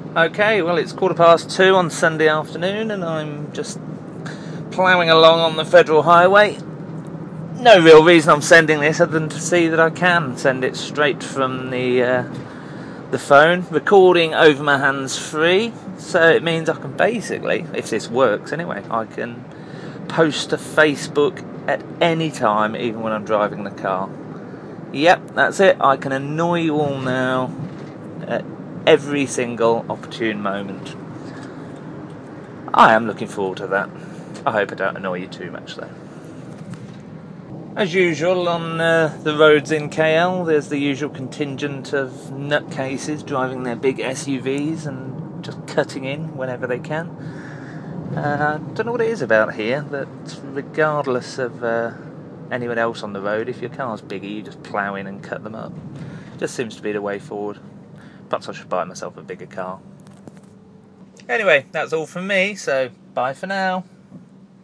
Okay, well it's 2:15 on Sunday afternoon and I'm just ploughing along on the Federal Highway. No real reason I'm sending this other than to see that I can send it straight from the phone. Recording over my hands-free, so it means I can basically, if this works anyway, I can post to Facebook at any time, even when I'm driving the car. Yep, that's it. I can annoy you all now at every single opportune moment. I am looking forward to that. I hope I don't annoy you too much though. As usual on the roads in KL, there's the usual contingent of nutcases driving their big SUVs and just cutting in whenever they can. Don't know what it is about here that regardless of anyone else on the road, if your car's bigger you just plough in and cut them up. Just seems to be the way forward. Perhaps I should buy myself a bigger car. Anyway, that's all from me, so bye for now.